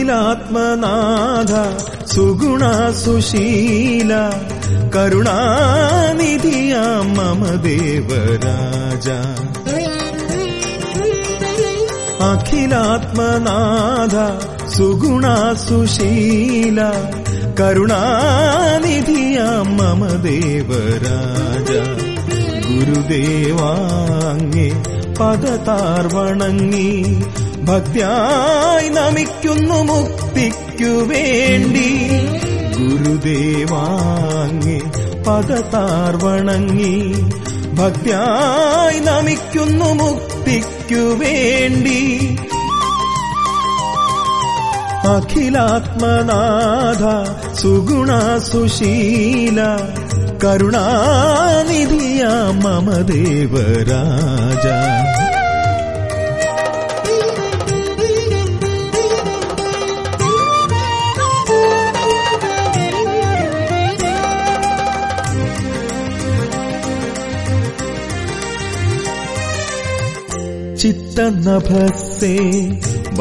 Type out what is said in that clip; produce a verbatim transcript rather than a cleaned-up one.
അഖിലാത്മനാഥ സുഗുണ സുശീല കരുണാനിധിയാം മമ ദേവരാജ. അഖിലാത്മനാഥ സുഗുണ സുശീല കരുണാനിധിയാം മമ ദേവരാജ. ഗുരുദേവാങ്ങേ പദതാർവണങ്ങി ഭക്ത്യായി നമിക്കുന്നു മുക്തിക്കു വേണ്ടി. ഗുരുദേവാങ്ങേ പദതാർവണങ്ങി ഭക്ത്യായി നമിക്കുന്നു മുക്തിക്കു വേണ്ടി. അഖിലാത്മനാഥ സുഗുണ സുശീല കരുണാനിധിയാം മമ ദേവരാജ. ചിത്തനഭസേ